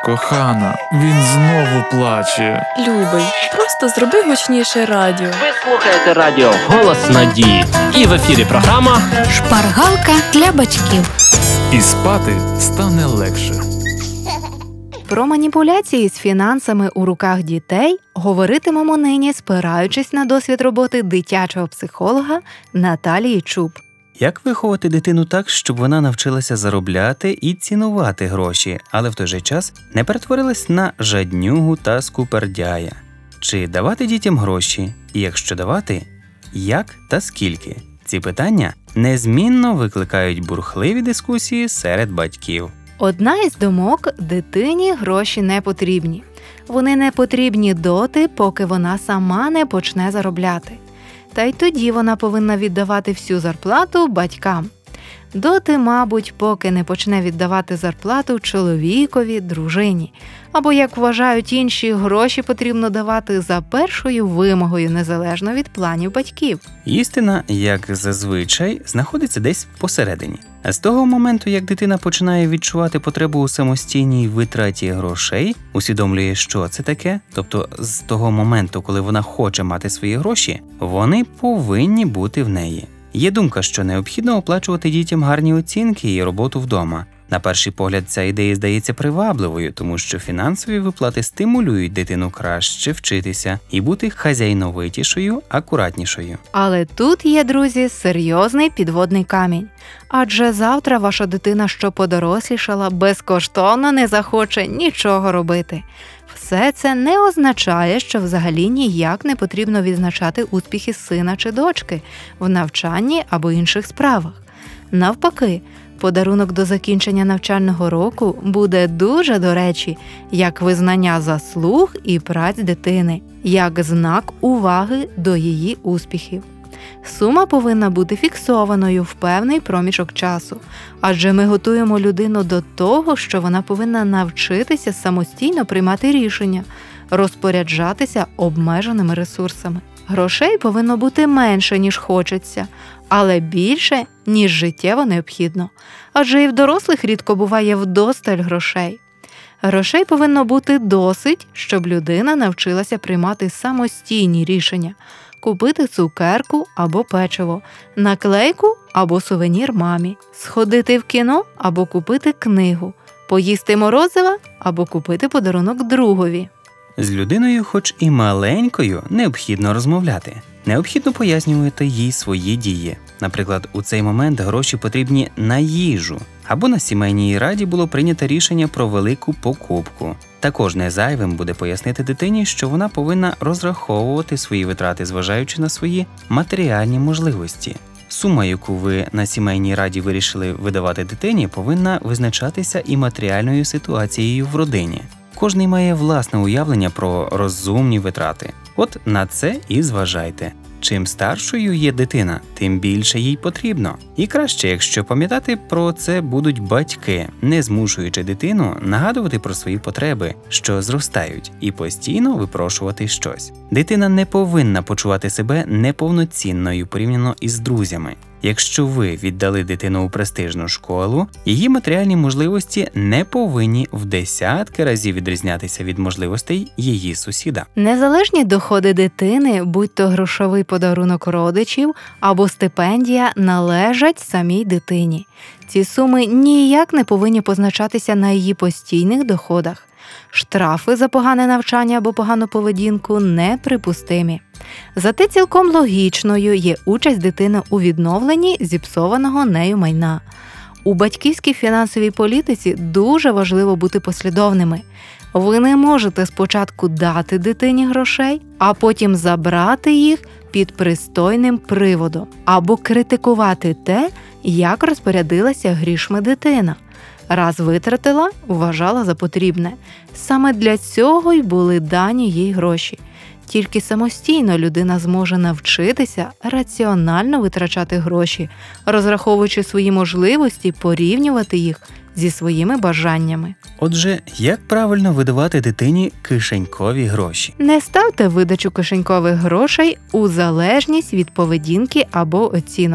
Кохана, він знову плаче. Любий, просто зроби гучніше радіо. Ви слухаєте радіо «Голос надії». І в ефірі програма «Шпаргалка для батьків». І спати стане легше. Про маніпуляції з фінансами у руках дітей говоритимемо нині, спираючись на досвід роботи дитячого психолога Наталії Чуб. Як виховати дитину так, щоб вона навчилася заробляти і цінувати гроші, але в той же час не перетворилась на жаднюгу та скупердяя? Чи давати дітям гроші? І якщо давати, як та скільки? Ці питання незмінно викликають бурхливі дискусії серед батьків. Одна із думок – дитині гроші не потрібні. Вони не потрібні доти, поки вона сама не почне заробляти. Та й тоді вона повинна віддавати всю зарплату батькам. Доти, мабуть, поки не почне віддавати зарплату чоловікові, дружині. Або, як вважають інші, гроші потрібно давати за першою вимогою, незалежно від планів батьків. Істина, як зазвичай, знаходиться десь посередині. А з того моменту, як дитина починає відчувати потребу у самостійній витраті грошей, усвідомлює, що це таке, тобто з того моменту, коли вона хоче мати свої гроші, вони повинні бути в неї. Є думка, що необхідно оплачувати дітям гарні оцінки і роботу вдома. На перший погляд ця ідея здається привабливою, тому що фінансові виплати стимулюють дитину краще вчитися і бути хазяйновитішою, акуратнішою. Але тут є, друзі, серйозний підводний камінь. Адже завтра ваша дитина, що подорослішала, безкоштовно не захоче нічого робити. Все це не означає, що взагалі ніяк не потрібно відзначати успіхи сина чи дочки в навчанні або інших справах. Навпаки, подарунок до закінчення навчального року буде дуже до речі, як визнання заслуг і праць дитини, як знак уваги до її успіхів. Сума повинна бути фіксованою в певний проміжок часу, адже ми готуємо людину до того, що вона повинна навчитися самостійно приймати рішення, розпоряджатися обмеженими ресурсами. Грошей повинно бути менше, ніж хочеться, але більше, ніж життєво необхідно, адже і в дорослих рідко буває вдосталь грошей. Грошей повинно бути досить, щоб людина навчилася приймати самостійні рішення – купити цукерку або печиво, наклейку або сувенір мамі, сходити в кіно або купити книгу, поїсти морозива або купити подарунок другові. З людиною, хоч і маленькою, необхідно розмовляти. Необхідно пояснювати їй свої дії. Наприклад, у цей момент гроші потрібні на їжу, або на сімейній раді було прийнято рішення про велику покупку. Також не зайвим буде пояснити дитині, що вона повинна розраховувати свої витрати, зважаючи на свої матеріальні можливості. Сума, яку ви на сімейній раді вирішили видавати дитині, повинна визначатися і матеріальною ситуацією в родині. Кожний має власне уявлення про розумні витрати. От на це і зважайте. Чим старшою є дитина, тим більше їй потрібно. І краще, якщо пам'ятати про це будуть батьки, не змушуючи дитину нагадувати про свої потреби, що зростають, і постійно випрошувати щось. Дитина не повинна почувати себе неповноцінною порівняно із друзями. Якщо ви віддали дитину у престижну школу, її матеріальні можливості не повинні в десятки разів відрізнятися від можливостей її сусіда. Незалежні доходи дитини, будь то грошовий подарунок родичів або стипендія, належать самій дитині. Ці суми ніяк не повинні позначатися на її постійних доходах. Штрафи за погане навчання або погану поведінку неприпустимі. Зате цілком логічною є участь дитини у відновленні зіпсованого нею майна. У батьківській фінансовій політиці дуже важливо бути послідовними. Ви не можете спочатку дати дитині грошей, а потім забрати їх під пристойним приводом, або критикувати те, як розпорядилася грішми дитина. Раз витратила, вважала за потрібне. Саме для цього й були дані їй гроші. Тільки самостійно людина зможе навчитися раціонально витрачати гроші, розраховуючи свої можливості, порівнювати їх зі своїми бажаннями. Отже, як правильно видавати дитині кишенькові гроші? Не ставте видачу кишенькових грошей у залежність від поведінки або оцінок.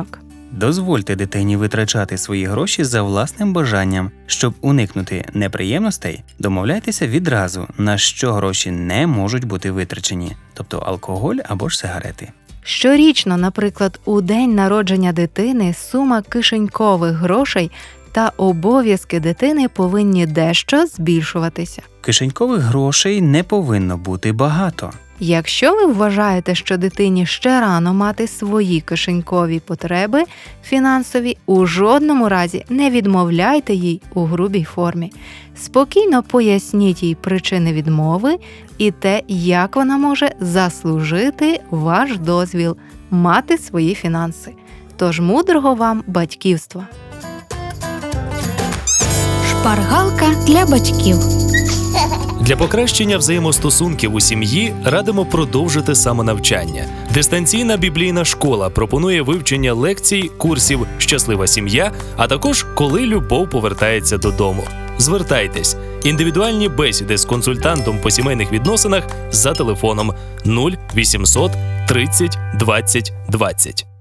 Дозвольте дитині витрачати свої гроші за власним бажанням. Щоб уникнути неприємностей, домовляйтеся відразу, на що гроші не можуть бути витрачені, тобто алкоголь або ж сигарети. Щорічно, наприклад, у день народження дитини сума кишенькових грошей та обов'язки дитини повинні дещо збільшуватися. Кишенькових грошей не повинно бути багато. Якщо ви вважаєте, що дитині ще рано мати свої кишенькові потреби фінансові, у жодному разі не відмовляйте їй у грубій формі. Спокійно поясніть їй причини відмови і те, як вона може заслужити ваш дозвіл мати свої фінанси. Тож мудрого вам батьківства! Шпаргалка для батьків. Для покращення взаємостосунків у сім'ї радимо продовжити самонавчання. Дистанційна біблійна школа пропонує вивчення лекцій, курсів «Щаслива сім'я», а також «Коли любов повертається додому». Звертайтесь. Індивідуальні бесіди з консультантом по сімейних відносинах за телефоном 0800 30 20 20.